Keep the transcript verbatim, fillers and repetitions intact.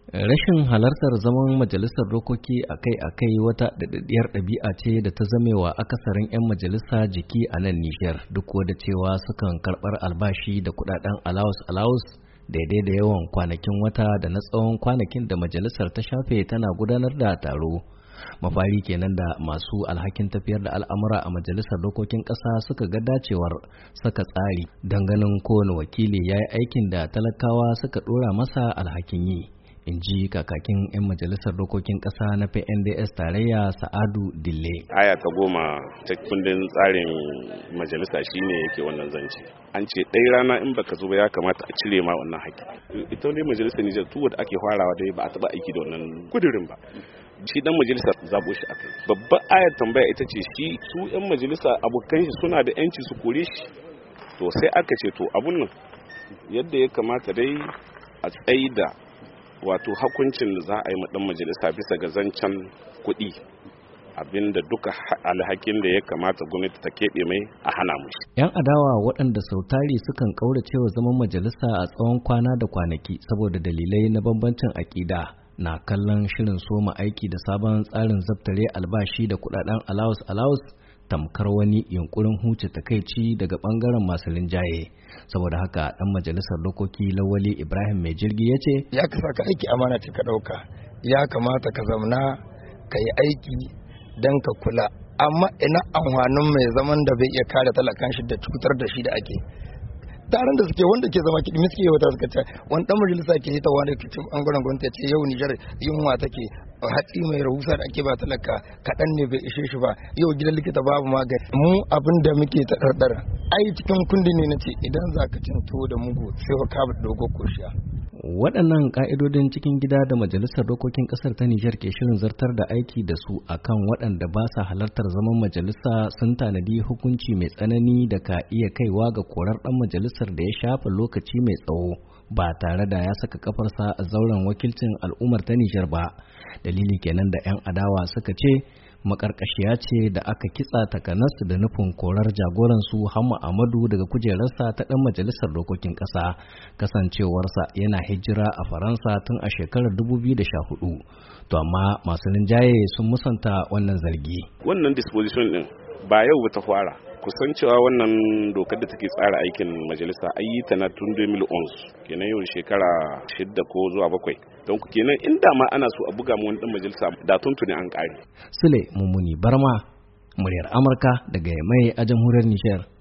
Rashin halartar zaman majalisar dokoki akai-akai wata daɗaɗɗiyar ɗabi'a ce da ta zamewa akasarin 'yan majalisa jiki a nan Nijar, duk da cewa sukan karɓar albashi da kuɗaɗen alawus-alawus daidai da yawan kwanakin wata da na tsawon kwanakin da majalisar ta shafe tana gudanar da taro. Mafari kenan da masu alhakin tafiyar da al'amura a majalisar dokokin ƙasa suka ga dacewar saka tsari don ganin kowane wakili ya yi aikin da talakawa suka ɗora masa alhakin yi. In ji kakakin 'yan majalisar dokokin ƙasa na P N D S tarayya Sa'adu Dille. Aya ta goma ta kundin tsarin majalisa shine yake wannan zance. An ce ɗaya rana in baka zo ba ya kamata a cire ma wannan haƙƙi. Ita ne majalisar Nijar tuwo da ake farawa dai ba a taɓa aiki da wannan kudirin ba. Shi dan majalisa zabo shi akai. Babbar ayar tambaya ita ce shi su 'yan majalisa abokan shi suna da 'yanci su kore shi. To sai aka ce to abun nan yadda ya kamata dai a tsaida wato hakuncin da za a yi dan majalisa bisa ga zancen kuɗi abinda duka alhakin da ya kamata gwamnati ta keɓe mai a hana mu. Yan adawa waɗanda sautari sukan kauracewa zaman majalisa a tsawon kwana da kwanaki saboda dalilai na bambancin aƙida na kallon shirin soma aiki da sabon tsarin zabtare albashi da kuɗaɗen alawus alawus tamkar wani yunkurin huce takaici daga bangaren masu rinjaye. Saboda haka dan majalisar dokoki Lawali Ibrahim Mai Jirgi ya ce ya ka saka aiki amana ce ka dauka, ya kamata ka zamna ka yi aiki don ka kula, amma ina amfanin mai zaman da bai iya kare talakan shi da cutar da shi da ake taron da suke wanda ke zama kiɗi suke wata suka ce wani dan majalisa ke hita wani kicin bangaren gwamnati ya ce yau Nijar yunwa take, hatsi mai rahusa da ake ba talaka kaɗan ne bai ishe shi ba, yau gidan likita babu magani. Mu abin da muke ta ɗarɗar ai cikin kundi ne na ce idan za ka cin tuwo da mugu sai ka kaba dogo koshiya. Waɗannan ƙa'idodin cikin gida da Majalisar Dokokin ƙasar ta Nijar ke shirin zartar da aiki da su akan waɗanda ba sa halartar zaman majalisa sun tanadi hukunci mai tsanani da ka iya kaiwa ga korar ɗan majalisar da ya shafa lokaci mai tsawo ba tare da ya saka kafarsa a zauren wakilcin al'ummar ta Nijar ba. Dalili kenan da 'yan adawa suka ce makarkashiya ce da aka kitsa takanas da nufin korar jagoransu Hamma Amadu daga kujerarsa ta ɗan majalisar dokokin ƙasa, kasancewarsa yana hijira a Faransa tun a shekarar dubu biyu da sha hudu. To amma masu rinjaye sun musanta wannan zargi. Wannan disposition din ba yau ta fara, kusan cewa wannan dokar da take tsara aikin majalisa ayi ta na tun dubu biyu da onze, kenan yau shekara shidda ko zuwa bakwai. Don ku kenan inda ma ana so a buga mu wani dan majalisa da tuntuni an kare. Sule Mummuni Barma, muryar Amurka daga Yamai a jamhuriyar Nijar.